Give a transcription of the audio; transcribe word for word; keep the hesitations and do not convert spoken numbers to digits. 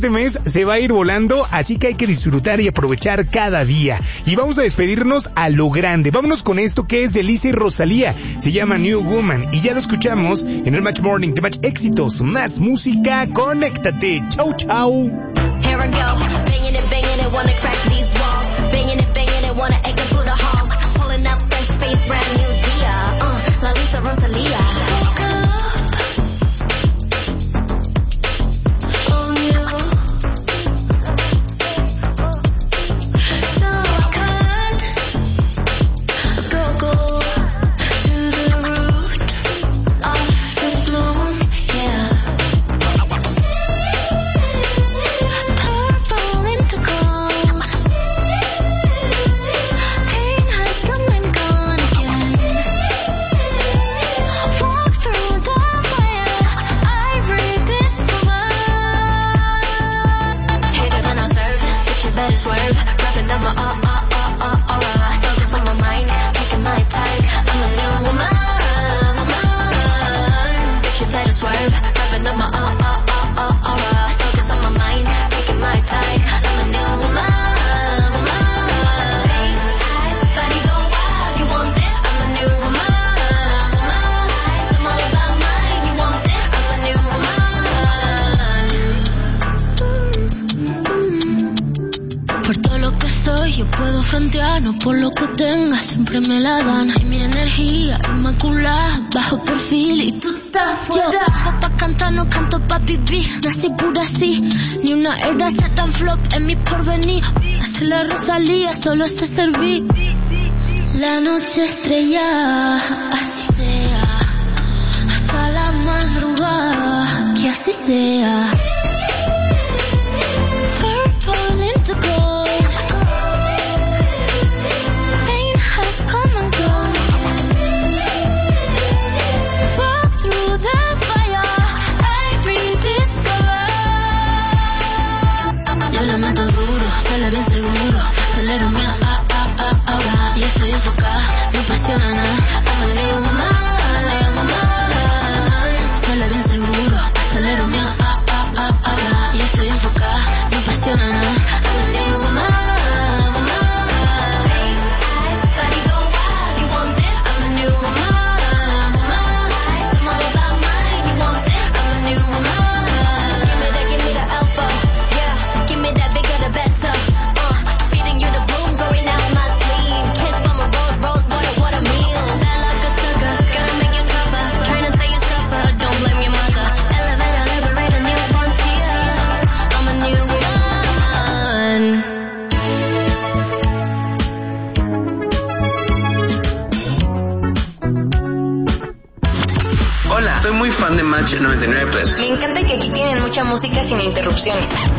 Este mes se va a ir volando, así que hay que disfrutar y aprovechar cada día. Y vamos a despedirnos a lo grande. Vámonos con esto que es de Lisa y Rosalía. Se llama New Woman y ya lo escuchamos en el Match Morning de Match Éxitos. Más música, conéctate. Chau, chau. Here I go, banging it, banging it, wanna crack these walls. Banging it, banging it, wanna egg it through the halls. Pulling up fresh face, brand new Dia. Uh, La Lisa Rosalia. No por lo que tenga, siempre me la dan. Y mi energía inmaculada, bajo perfil y tú estás fuera. Yo, pa' cantar, no canto pa' vivir. Nací pura así, ni una era ser tan flop en mi porvenir. Hacer la Rosalía, solo sé servir. La noche estrella, así sea. Hasta la madrugada, que así sea. Purple into gold. Bien seguro, acelero mi ah, ah, ah, ahora. Y estoy enfocada, no apasiona nada. I'm a new woman, new woman. Sale bien seguro, acelero mi ah, ah, ah, ahora. Y estoy enfocada, no apasiona nada. I'm a new woman, woman. Face eyes, body go wild. You want this? I'm a new woman, woman. I'm all about mine. You want this? I'm a new woman. Give me that, give me the alpha. Yeah, give me that bigger, the better. Soy muy fan de Match noventa y nueve punto tres. Me encanta que aquí tienen mucha música sin interrupciones.